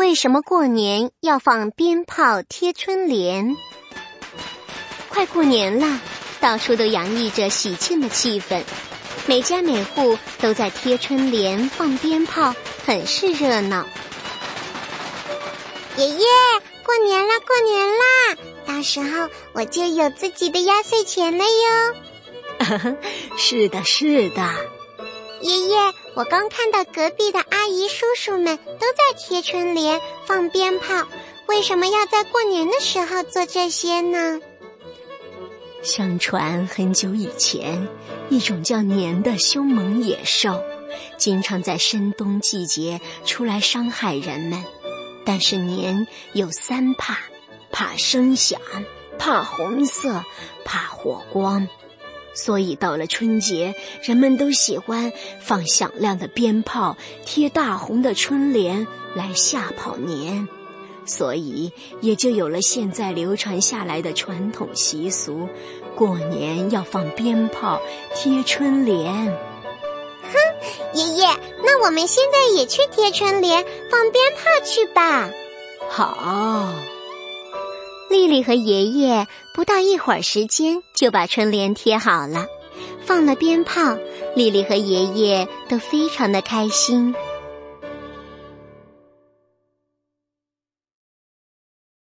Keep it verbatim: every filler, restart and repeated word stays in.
为什么过年要放鞭炮贴春联？快过年了，到处都洋溢着喜庆的气氛，每家每户都在贴春联放鞭炮，很是热闹。 爷爷，过年啦过年啦，到时候我就有自己的压岁钱了哟。 是的是的。 爷爷，我刚看到隔壁的阿姨叔叔们都在贴春联放鞭炮，为什么要在过年的时候做这些呢？ 相传很久以前，一种叫年的凶猛野兽经常在深冬季节出来伤害人们。但是年有三怕：怕声响，怕红色，怕火光。所以到了春节，人们都喜欢放响亮的鞭炮，贴大红的春联来吓跑年。所以也就有了现在流传下来的传统习俗，过年要放鞭炮贴春联。 哼，爷爷，那我们现在也去贴春联放鞭炮去吧。 好。丽丽和爷爷不到一会儿时间就把春联贴好了，放了鞭炮，丽丽和爷爷都非常的开心。